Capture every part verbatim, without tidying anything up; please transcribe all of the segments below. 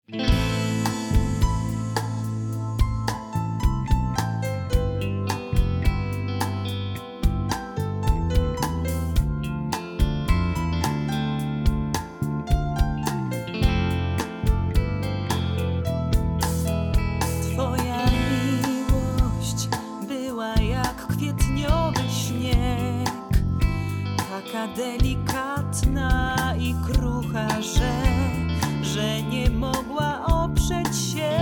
Twoja miłość była jak kwietniowy śnieg, taka delikatna i krucha, że, że nie mogła oprzeć się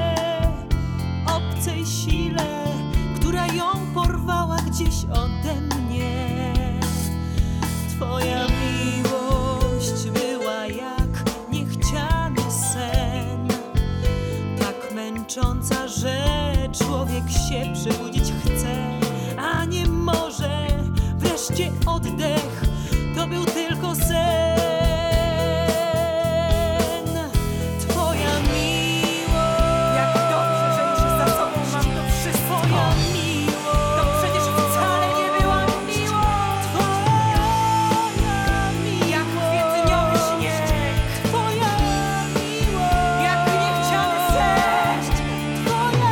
obcej sile, która ją porwała gdzieś ode mnie. Twoja miłość była jak niechciany sen, tak męcząca, że człowiek się przebudzić chce, a nie może. Wreszcie oddech to był tylko sen. Twoja miłość, Jak dobrze, że już za sobą mam to wszystko. twoja miłość, To przecież wcale nie była miłość. twoja miłość, Jak kwietniowy śnieg, twoja miłość, jak niechciany sen. twoja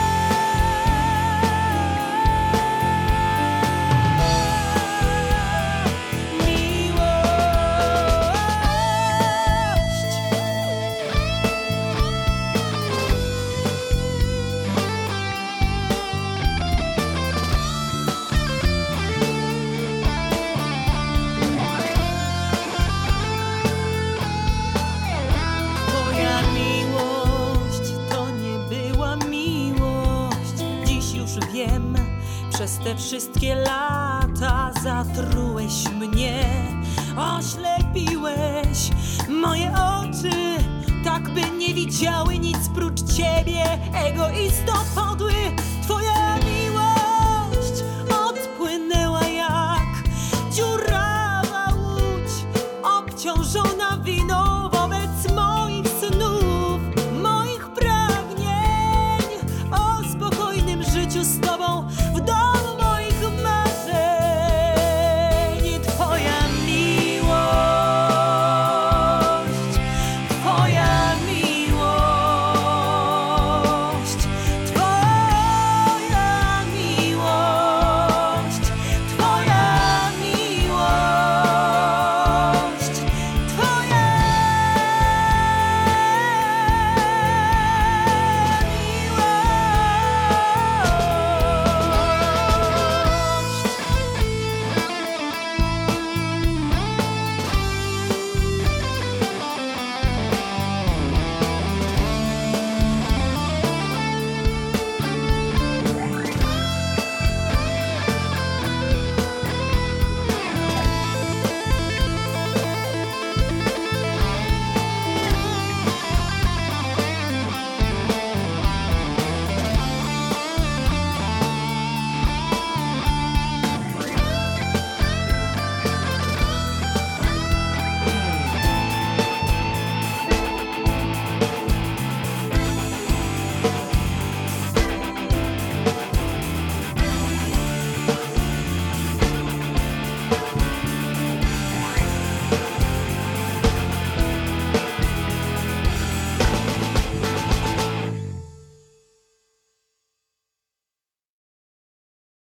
miłość. Twoja miłość to nie była miłość. Dziś już wiem, przez te wszystkie lata zatrułeś mnie, oślepiłeś moje oczy, tak by nie widziały nic prócz ciebie. Egoisto podły, twoja